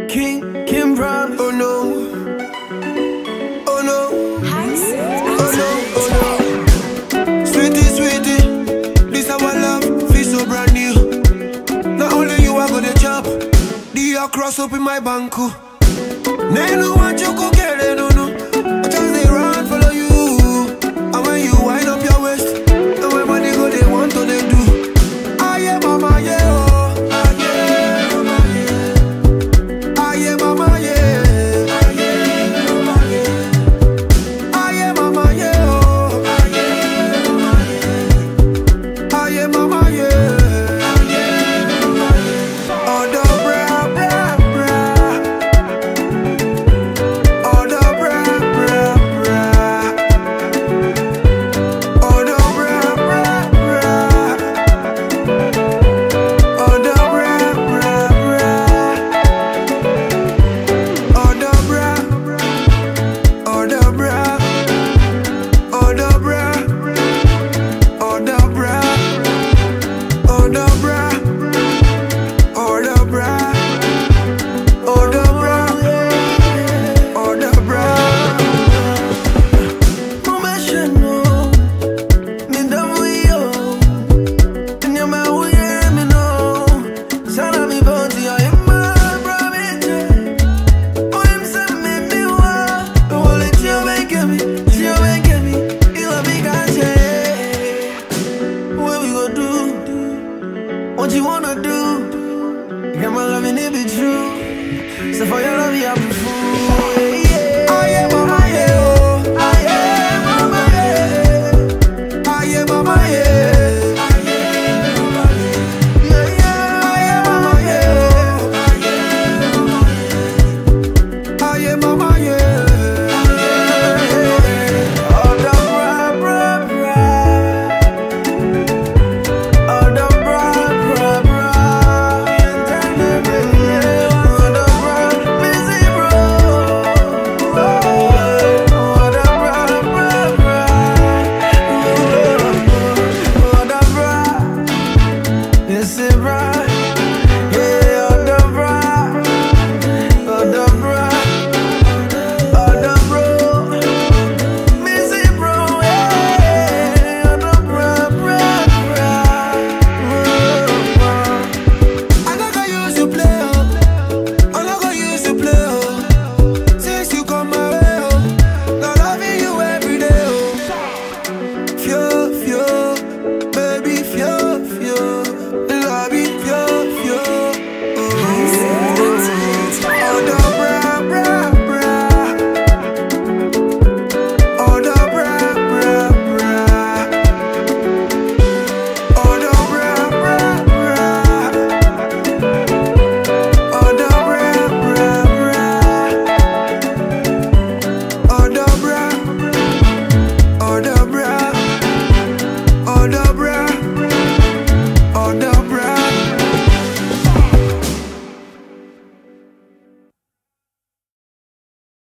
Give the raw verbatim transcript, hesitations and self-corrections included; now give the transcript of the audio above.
King, Kim Brown. Oh no, oh no, oh no, oh no. Sweetie, sweetie, this our love, feel so brand new. Not only you are gonna chop, the cross up in my banku. Nenu want you go get it, no.